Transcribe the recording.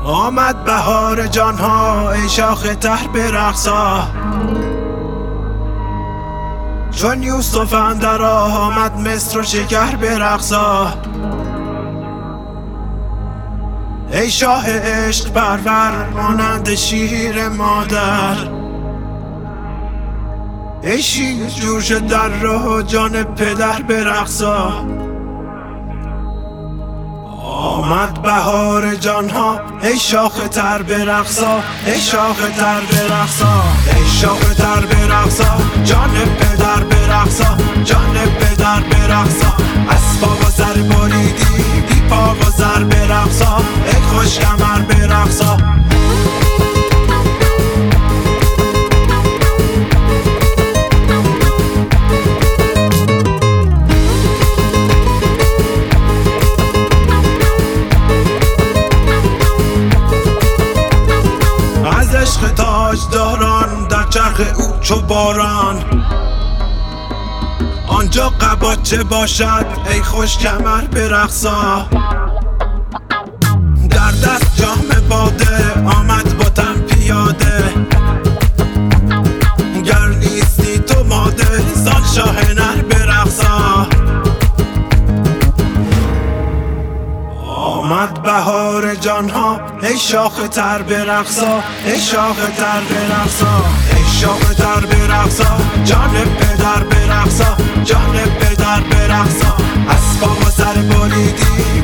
آمد بهار جانها ای شاخ تر برقصا، چون یوسف اندر آمد مصر و شکر برقصا. ای شاه عشق پرور مانند شیر مادر، ای شیر جوش در راه جان پدر برقصا. آمد بهار جانها ای شاخ تر برقصا، ای شاخ تر برقصا، ای شاخ تر برقصا، جان پدر برقصا، جان پدر برقصا. از پا و سر بریدی بی پا و سر برقصا، ای خوش کمر برقصا. عشق تاجداران در چرخ او چو باران، آنجا قباچه باشد ای خوش کمر برقصا. در دست جام باده آمد با تن پیاده، گر نیستی تو ماده زان شاه نر برقصا. آمد بهار جانها ای شاخ تر برقصا، ای شاخ تر برقصا، ای شاخ تر برقصا، جان پدر برقصا، جان پدر برقصا. از پا و سر بریدی